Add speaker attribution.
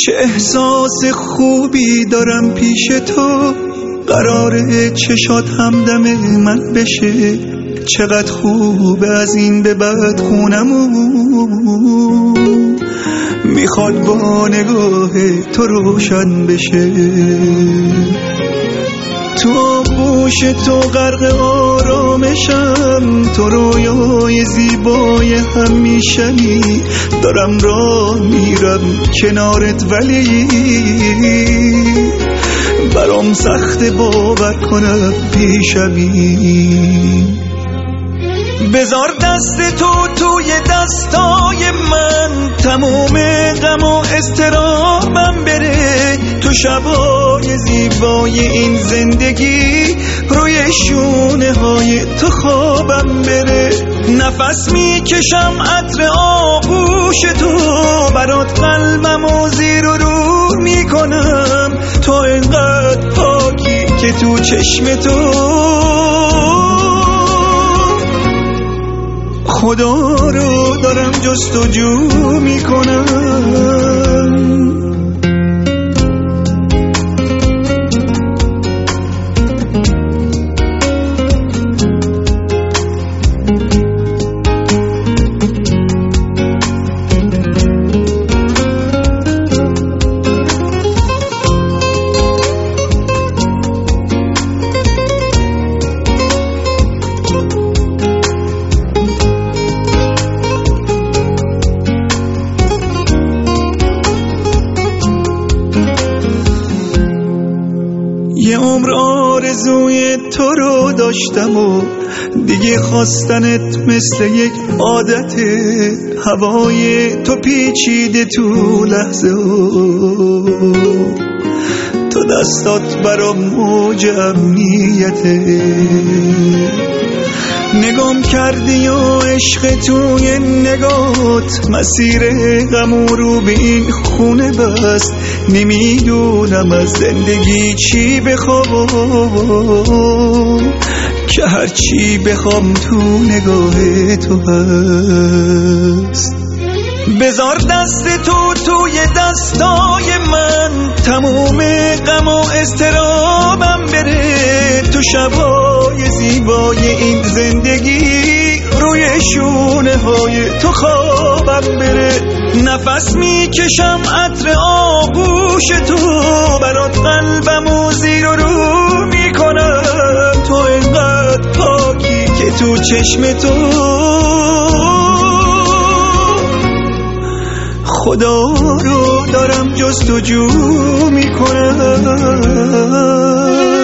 Speaker 1: چه احساس خوبی دارم پیش تو، قراره چشات همدم من بشه. چقدر خوبه از این به بعد خونمون میخواد با نگاه تو روشن بشه. تو آغوش تو غرق آرامشم، تو رویای زیبای همیشنی. دارم راه میرم کنارت ولی برام سخت باور کنم پیشمی. بذار دست تو توی دستای من، تموم غم و اضطرابم بره. تو شبای زیبای این زندگی، روی شونه های تو خوابم بره. نفس میکشم عطر آغوش تو، برات قلبمو زیر و رو میکنم. تو اینقدر پاکی که تو چشم تو خدا رو دارم جستجو میکنم. یه عمر آرزوی تو رو داشتم و دیگه خواستنت مثل یک عادته. هوای تو پیچیده تو لحظه تو دستات برام موج امنیته. نگام کردی و عشق توی نگات، مسیر غم رو به این خونه بست. نمیدونم از زندگی چی بخوام که هر چی بخوام تو نگاه تو هست. بذار دست تو توی دستای من، تموم غم و اضطرابم بره. تو شبای زیبای این زندگی، روی شونه های تو خوابم بره. نفس میکشم عطر آغوش تو، برات قلبمو زیر و رو میکنم. تو اینقدر پاکی که تو چشم تو خدا رو دارم جستجو میکنم.